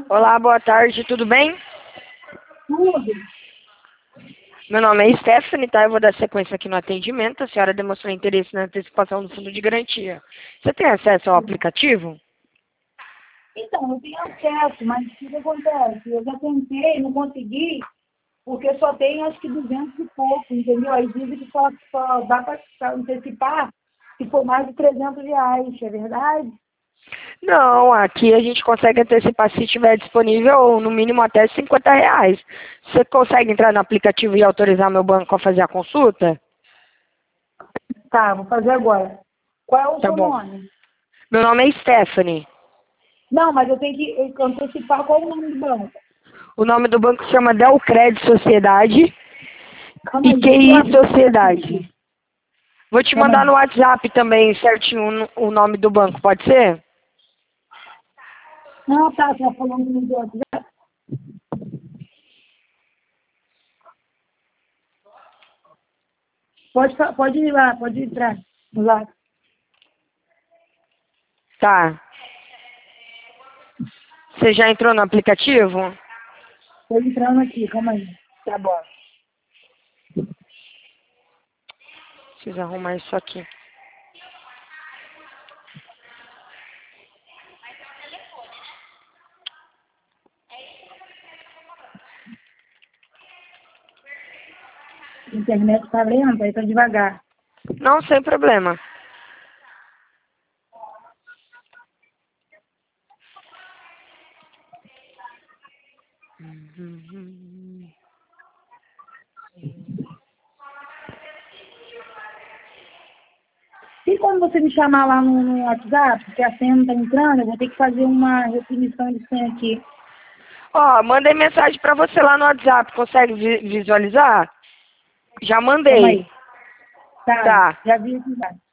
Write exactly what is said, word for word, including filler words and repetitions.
Olá, boa tarde, tudo bem? Tudo. Meu nome é Stephanie, tá? Eu vou dar sequência aqui no atendimento. A senhora demonstrou interesse na antecipação do fundo de garantia. Você tem acesso ao aplicativo? Então, eu tenho acesso, mas o que que acontece? Eu já tentei, não consegui, porque só tem acho que duzentos e pouco, entendeu? Aí dizem que só, só dá para antecipar se for mais de trezentos reais, é verdade? Não, aqui a gente consegue antecipar se estiver disponível, no mínimo até cinquenta reais. Você consegue entrar no aplicativo e autorizar meu banco a fazer a consulta? Tá, vou fazer agora. Qual é o Tá seu bom. nome? Meu nome é Stephanie. Não, mas eu tenho que antecipar qual é o nome do banco. O nome do banco se chama Delcred Sociedade Calma e aí, deixa eu Q I abrir o aplicativo. Sociedade. Vou te Calma mandar no aí. WhatsApp também certinho o nome do banco, pode ser? Não, tá, você tá falando do outro. Pode, fa- pode ir lá, pode entrar. Lá. Tá. Você já entrou no aplicativo? Tô entrando aqui, calma aí. Tá bom. Preciso arrumar isso aqui. A internet tá lenta, aí tá devagar. Não, sem problema. E quando você me chamar lá no, no WhatsApp, porque a senha não tá entrando, eu vou ter que fazer uma definição de senha aqui. Ó, mandei mensagem pra você lá no WhatsApp. Consegue vi- visualizar? Já Calma mandei. aí. Tá, Tá. já vi aqui já.